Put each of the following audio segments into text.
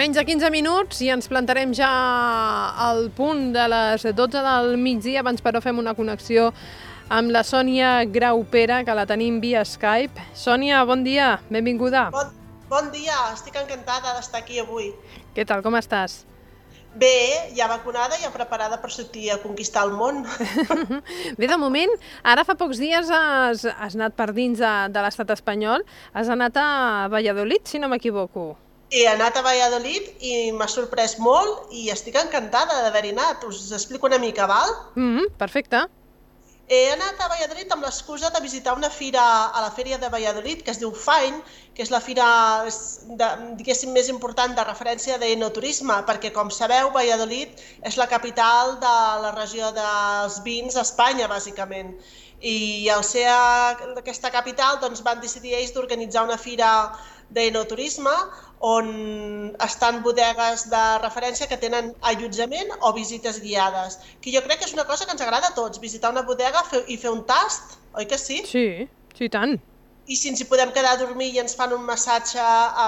Menys de 15 minuts i ens plantarem ja al punt de les 12 del migdia. Abans, però, fem una connexió amb la Sònia Graupera, que la tenim via Skype. Sònia, bon dia, benvinguda. Bon dia, estic encantada d'estar aquí avui. Què tal, com estàs? Bé, ja vacunada i ja preparada per sortir a conquistar el món. Bé, de moment, ara fa pocs dies has anat per dins de l'estat espanyol, has anat a Valladolid, si no m'equivoco. He anat a Valladolid i m'ha sorprès molt i estic encantada d'haver-hi anat. Us explico una mica, val? Perfecte. He anat a Valladolid amb l'excusa de visitar una fira a la Fèria de Valladolid que es diu Fine, que és la fira, diguéssim, més important de referència d'enoturisme, perquè, com sabeu, Valladolid és la capital de la regió dels vins a Espanya, bàsicament. I al ser aquesta capital, doncs, van decidir ells d'organitzar una fira d'enoturisme on estan bodegues de referència que tenen allotjament o visites guiades, que jo crec que és una cosa que ens agrada a tots, visitar una bodega i fer un tast, oi que sí? Sí, sí, tant. I si ens hi podem quedar a dormir i ens fan un massatge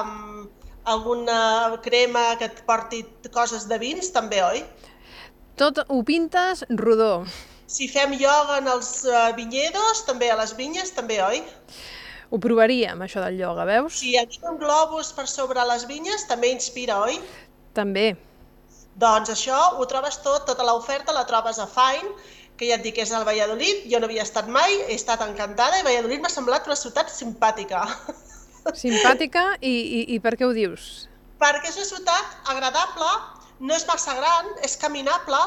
amb alguna crema que et porti coses de vins, també, oi? Tot ho pintes rodó. Si fem ioga en els vinyedos, també a les vinyes, també, oi? Ho provaríem, això del ioga, veus? Si anem amb globus per sobre les vinyes, també inspira, oi? També. Doncs això ho trobes tot, tota l'oferta la trobes a Fine, que ja et dic que és al Valladolid. Jo no havia estat mai, he estat encantada i Valladolid m'ha semblat una ciutat simpàtica. Simpàtica i per què ho dius? Perquè és una ciutat agradable, no és massa gran, és caminable,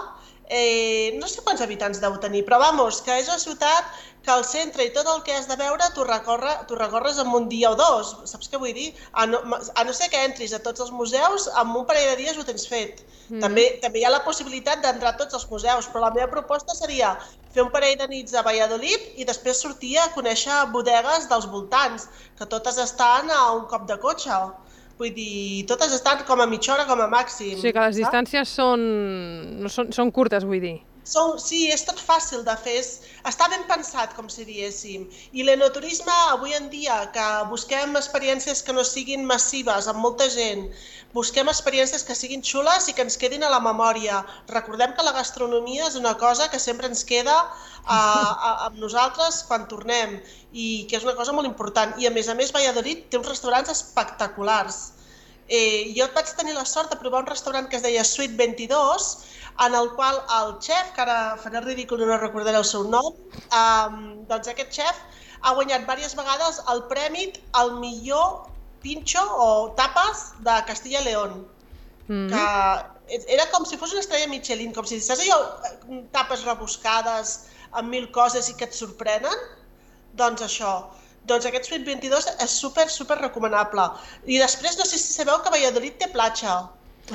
no sé quants habitants deu tenir, però vamos, que és una ciutat que al centre i tot el que has de veure t'ho recorres en un dia o dos, saps què vull dir? A no ser que entris a tots els museus, en un parell de dies ho tens fet. També hi ha la possibilitat d'entrar a tots els museus, però la meva proposta seria fer un parell de nits a Valladolid i després sortir a conèixer bodegues dels voltants, que totes estan a un cop de cotxe. Vull dir, totes estan com a mitja hora com a màxim. O sigui que les distàncies són curtes, vull dir. Sí, és tot fàcil de fer, està ben pensat, com si diéssim. I l'enoturisme, avui en dia, que busquem experiències que no siguin massives, amb molta gent, busquem experiències que siguin xules i que ens quedin a la memòria. Recordem que la gastronomia és una cosa que sempre ens queda amb nosaltres quan tornem i que és una cosa molt important. I a més, Valladolid té uns restaurants espectaculars. Jo vaig tenir la sort de provar un restaurant que es deia Suite 22, en el qual el xef, que ara faré el ridícul i no recordaré el seu nom, doncs aquest xef ha guanyat diverses vegades el premi al millor pinxo o tapas de Castilla y León. Que era com si fos una estrella Michelin, com si saps allò, tapes rebuscades amb 1000 coses i que et sorprenen? Doncs això. Doncs aquest Suite 22 és super recomanable. I després no sé si sabeu que Valladolid té platja.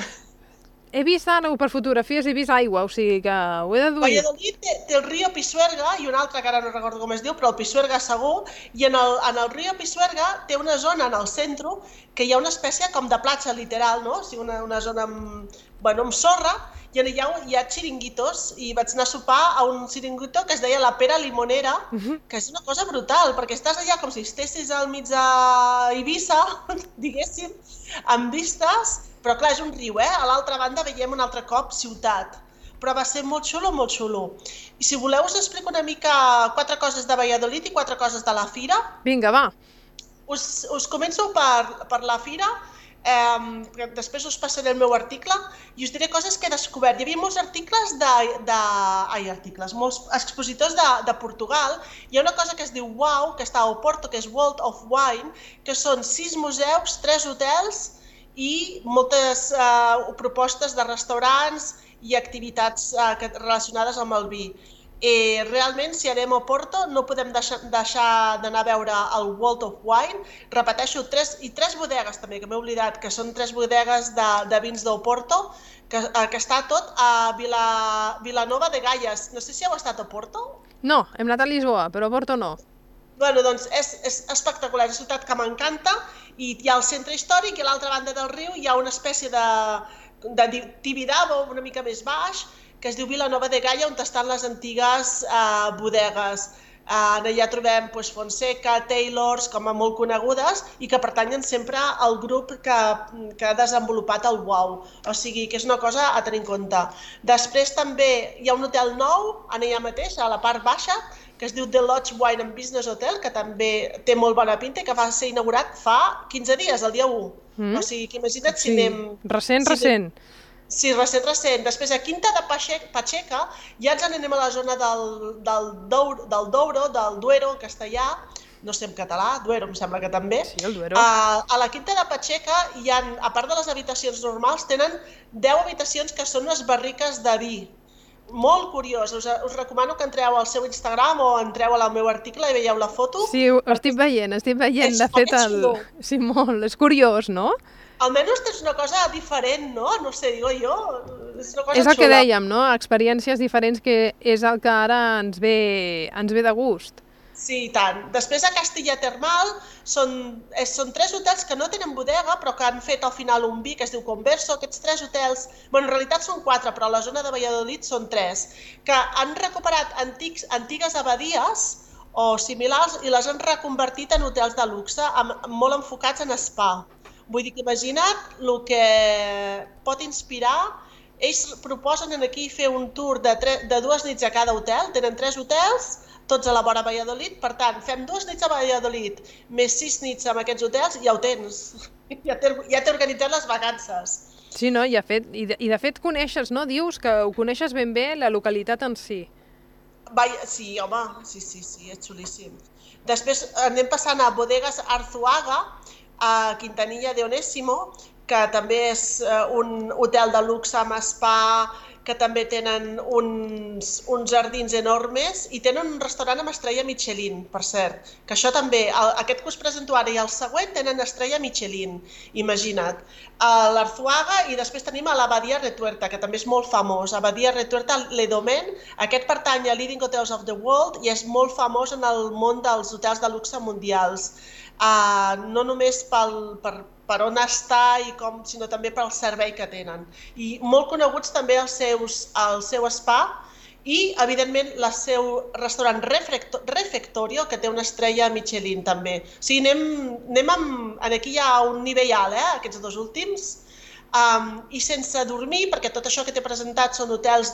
He vist ara per fotografies, he vist aigua, o sigui que ho he deduït. Valladolid té el riu Pisuerga i un altre que ara no recordo com es diu, però el Pisuerga segur, i en el riu Pisuerga té una zona en el centre que hi ha una espècie com de platja literal, no? O sigui, una zona amb sorra, i hi ha xiringuitos, i vaig anar a sopar a un xiringuito que es deia la Pera Limonera, que és una cosa brutal, perquè estàs allà com si estessis al mig d'Eivissa, diguéssim, amb vistes, però clar, és un riu, a l'altra banda veiem un altre cop ciutat, però va ser molt xulo. I si voleu us explico una mica 4 coses de Valladolid i 4 coses de la fira. Vinga, va. Us començo per la fira, després us passaré el meu article i us diré coses que he descobert. Hi havia molts articles molts expositors de Portugal. Hi ha una cosa que es diu WOW, que està a Oporto, que és World of Wine, que són 6 museus, 3 hotels i moltes propostes de restaurants i activitats relacionades amb el vi. Realment, si anem a Oporto, no podem deixar d'anar a veure el World of Wine. Repeteixo, 3 bodegues també, que m'he oblidat, que són 3 bodegues de vins d'Oporto, que està tot a Vilanova de Gaias. No sé si heu estat a Oporto? No, hem anat a Lisboa, però a Oporto no. Bueno, doncs és espectacular, és una ciutat que m'encanta i hi ha el centre històric i a l'altra banda del riu hi ha una espècie de Tibidabo una mica més baix que es diu Vilanova de Gaia, on estan les antigues bodegues, Allà trobem Fonseca, Taylors, com a molt conegudes, i que pertanyen sempre al grup que ha desenvolupat el WOW. O sigui, que és una cosa a tenir en compte. Després també hi ha un hotel nou, allà mateix, a la part baixa, que es diu The Lodge Wine and Business Hotel, que també té molt bona pinta i que va ser inaugurat fa 15 dies, el dia 1. O sigui, que imagina't si anem... Recent. Sí, recent. Després, a Quinta de Pacheca, ja ens anem a la zona del Duero, en castellà, no sé en català, Duero em sembla que també. Sí, el Duero. A la Quinta de Pacheca, a part de les habitacions normals, tenen 10 habitacions que són unes barriques de vi. Molt curiós, us recomano que entreu al seu Instagram o entreu al meu article i veieu la foto. Sí, ho estic veient, de fet, sí, molt, és curiós, no? Almenys és una cosa diferent, no? No sé, digo jo, és una cosa xula. És el que dèiem, no? Experiències diferents, que és el que ara ens ve de gust. Sí, i tant. Després a Castilla Termal són 3 hotels que no tenen bodega, però que han fet al final un vi que es diu Converso. Aquests 3 hotels, en realitat són 4, però a la zona de Valladolid són 3, que han recuperat antigues abadies o similars i les han reconvertit en hotels de luxe, molt enfocats en spa. Vull dir que imagina't el que pot inspirar. Ells proposen aquí fer un tour de 2 nits a cada hotel, tenen 3 hotels, tots a la vora Valladolid, per tant, fem 2 nits a Valladolid, més 6 nits amb aquests hotels i ja ho tens. Ja t'he organitzat les vacances. Sí, no? I de fet coneixes, no? Dius que ho coneixes ben bé, la localitat en si. Sí, home, sí, és xulíssim. Després anem passant a Bodegas Arzuaga, a Quintanilla de Onésimo, que també és un hotel de luxe amb spa, que també tenen uns jardins enormes i tenen un restaurant amb estrella Michelin, per cert, que això també, aquest que us presento ara i el següent tenen estrella Michelin, imagina't. L'Arzuaga, i després tenim a l'Abadia Retuerta, que també és molt famós. Abadia Retuerta Le Domaine, aquest pertany a Leading Hotels of the World i és molt famós en el món dels hotels de luxe mundials. No només per on està, sinó també pel servei que tenen. I molt coneguts també el seu spa i, evidentment, el seu restaurant Refectorio, que té una estrella Michelin també. O sigui, anem aquí ja a un nivell alt, aquests 2 últims. I sense dormir, perquè tot això que t'he presentat són hotels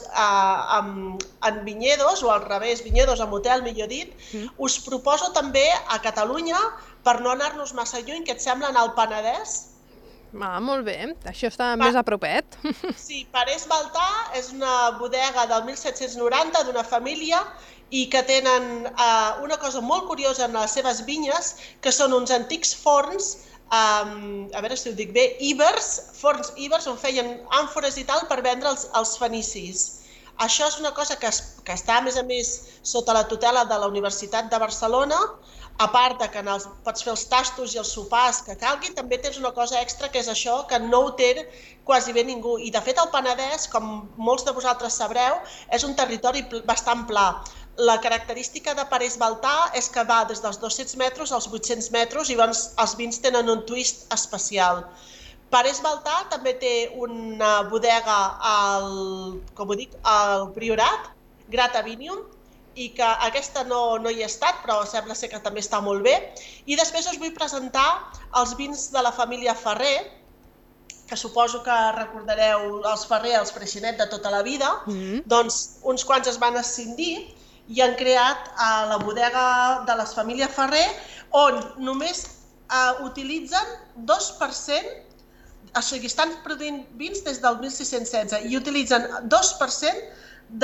en vinyedos, o al revés, vinyedos amb hotel, millor dit, us proposo també a Catalunya, per no anar-nos massa lluny, que et sembla anar al Penedès? Molt bé, això està més a propet. Sí, Parés Baltà és una bodega del 1790 d'una família i que tenen una cosa molt curiosa en les seves vinyes, que són uns antics forns, a veure si ho dic bé, forns íbers on feien àmfores i tal per vendre als fenicis. Això és una cosa que està, a més, sota la tutela de la Universitat de Barcelona, a part que pots fer els tastos i els sopars que calgui, també tens una cosa extra que és això, que no ho té quasi bé ningú. I de fet el Penedès, com molts de vosaltres sabreu, és un territori bastant pla. La característica de Parés Baltà és que va des dels 200 metres als 800 metres i els vins tenen un twist especial. Parés Baltà també té una bodega al Priorat, Grat Avinium, i que aquesta no hi he estat, però sembla ser que també està molt bé. I després us vull presentar els vins de la família Ferrer, que suposo que recordareu els Ferrer, els Freixenet de tota la vida. Doncs uns quants es van escindir i han creat la bodega de les famílies Ferrer, on només utilitzen 2%, o sigui, estan produint vins des del 1616 i utilitzen 2%,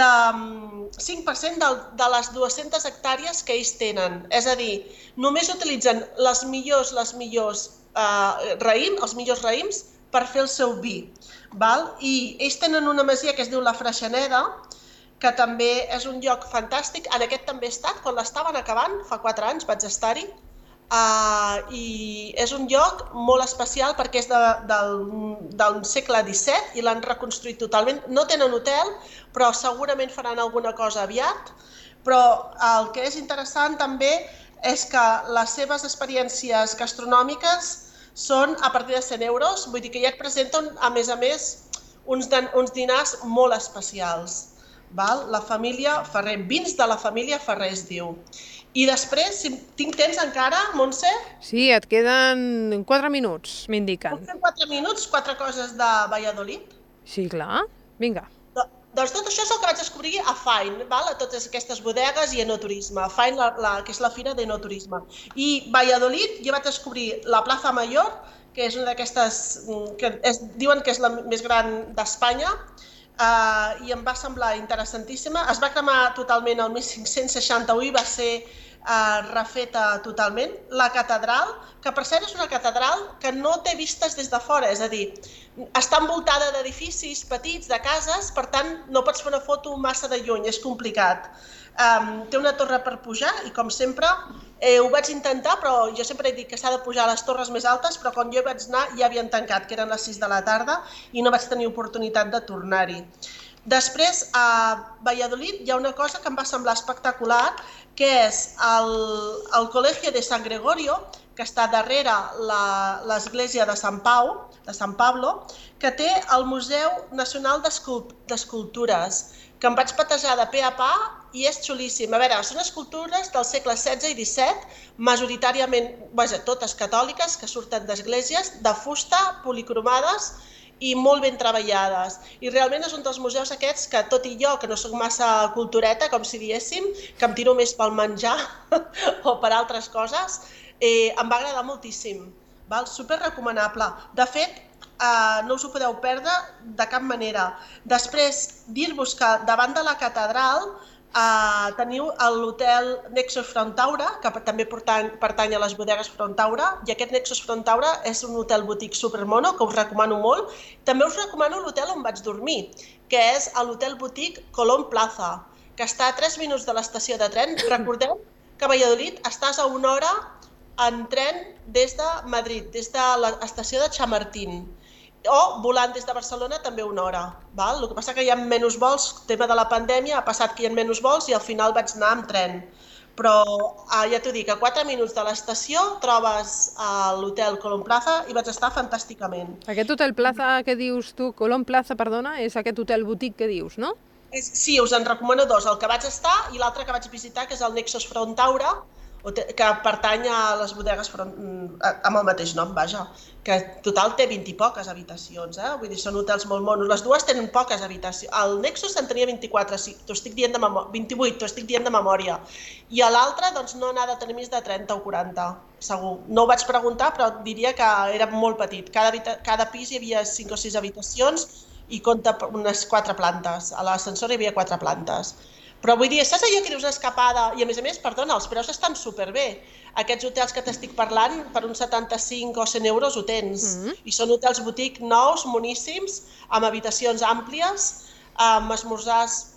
5% de les 200 hectàrees que ells tenen. És a dir, només utilitzen els millors raïms per fer el seu vi. I ells tenen una masia que es diu La Freixeneda, que també és un lloc fantàstic. En aquest també he estat, quan l'estaven acabant, fa 4 anys vaig estar-hi. I és un lloc molt especial perquè és del segle XVII i l'han reconstruït totalment. No tenen hotel, però segurament faran alguna cosa aviat. Però el que és interessant també és que les seves experiències gastronòmiques són a partir de 100 euros, vull dir que ja et presenten, a més, uns dinars molt especials. La família Ferrer, vins de la família Ferrer es diu. I després, si tinc temps encara, Montse, Sí, et queden 4 minuts, m'indiquen. puc fer en 4 minuts 4 coses de Valladolid? Sí, clar. Vinga. Doncs tot això és el que vaig descobrir a Fine, a totes aquestes bodegues i enoturisme. Fine, que és la fira d'enoturisme. I Valladolid, jo vaig descobrir la Plaza Mayor, que és una d'aquestes, diuen que és la més gran d'Espanya, i em va semblar interessantíssima. Es va cremar totalment el 1561 i va ser refeta totalment. La catedral, que per cert és una catedral que no té vistes des de fora, és a dir, està envoltada d'edificis petits, de cases, per tant no pots fer una foto massa de lluny, és complicat. Té una torre per pujar i com sempre ho vaig intentar, però jo sempre he dit que s'ha de pujar a les torres més altes, però quan jo vaig anar ja havien tancat, que eren les 6 de la tarda i no vaig tenir oportunitat de tornar-hi. Després, a Valladolid hi ha una cosa que em va semblar espectacular, que és el Col·legio de San Gregorio, que està darrere l'església de Sant Pablo, que té el Museu Nacional d'Escultures, que em vaig patejar de pe a pa i és xulíssim. A veure, són escultures del segle XVI i XVII, majoritàriament, totes catòliques, que surten d'esglésies, de fusta, policromades i molt ben treballades. I realment és un dels museus aquests que, tot i jo, que no soc massa cultureta, com si diéssim, que em tiro més pel menjar o per altres coses, em va agradar moltíssim. Super recomanable. De fet, no us ho podeu perdre de cap manera. Després, dir-vos que davant de la catedral teniu l'hotel Nexus Frontaura, que també pertany a les bodegues Frontaura, i aquest Nexus Frontaura és un hotel boutique supermono que us recomano molt. També us recomano l'hotel on vaig dormir, que és l'hotel boutique Colón Plaza, que està a 3 minuts de l'estació de tren. Recordeu que a Valladolid estàs a 1 hora en tren des de Madrid, des de l'estació de Chamartín, o volant des de Barcelona també 1 hora. El que passa que hi ha menys vols, tema de la pandèmia, ha passat que hi ha menys vols i al final vaig anar amb tren. Però ja t'ho dic, a 4 minuts de l'estació trobes l'hotel Colón Plaza i vaig estar fantàsticament. Aquest hotel Plaza que dius tu, Colón Plaza, perdona, és aquest hotel boutique que dius, no? Sí, us en recomano 2, el que vaig estar i l'altre que vaig visitar, que és el Nexus Frontaura, que pertany a les bodegues amb el mateix nom, vaja, que total té 20 i poques habitacions, vull dir, són hotels molt monos. Les dues tenen poques habitacions. El Nexus en tenia 24, 28, t'ho estic dient de memòria. I a l'altre, doncs, no n'ha de tenir més de 30 o 40, segur. No ho vaig preguntar, però diria que era molt petit. Cada pis hi havia 5 o 6 habitacions i compta unes 4 plantes. A l'ascensor hi havia 4 plantes. Però vull dir, saps allò que dius escapada? I a més, perdona, els preus estan superbé. Aquests hotels que t'estic parlant, per uns 75 o 100 euros ho tens. I són hotels boutique nous, moníssims, amb habitacions àmplies, amb esmorzars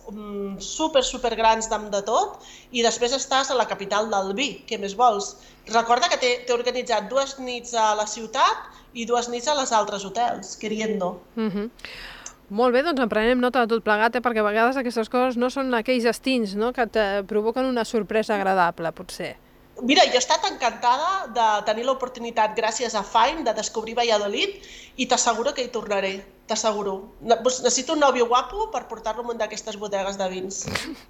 super grans de tot, i després estàs a la capital del vi, què més vols? Recorda que t'he organitzat 2 nits a la ciutat i 2 nits a les altres hotels, queriendo. Molt bé, doncs en prenem nota de tot plegat, perquè a vegades aquestes coses no són aquells destins que et provoquen una sorpresa agradable, potser. Mira, jo he estat encantada de tenir l'oportunitat, gràcies a Fine, de descobrir Valladolid i t'asseguro que hi tornaré, t'asseguro. Necessito un nòvio guapo per portar-lo a un d'aquestes bodegues de vins.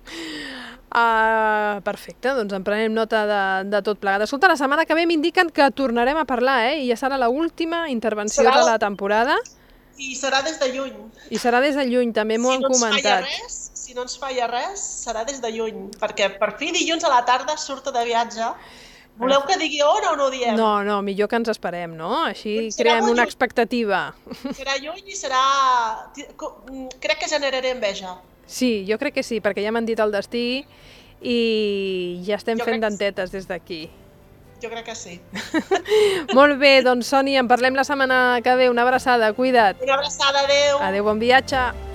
Perfecte, doncs en prenem nota de tot plegat. Escolta, la setmana que ve m'indiquen que tornarem a parlar, i ja serà l'última intervenció de la temporada. I serà des de lluny. I serà des de lluny, també m'ho han comentat. Si no ens falla res, serà des de lluny, perquè per fi dilluns a la tarda surto de viatge. Voleu que digui on o no ho diem? No, millor que ens esperem, no? Així creem una expectativa. Serà lluny i serà... Crec que generaré enveja. Sí, jo crec que sí, perquè ja m'han dit el destí i ja estem fent dentetes des d'aquí. Jo crec que sí. Molt bé, doncs Sònia, en parlem la setmana que ve. Una abraçada, cuida't. Una abraçada, adeu. Adeu, bon viatge.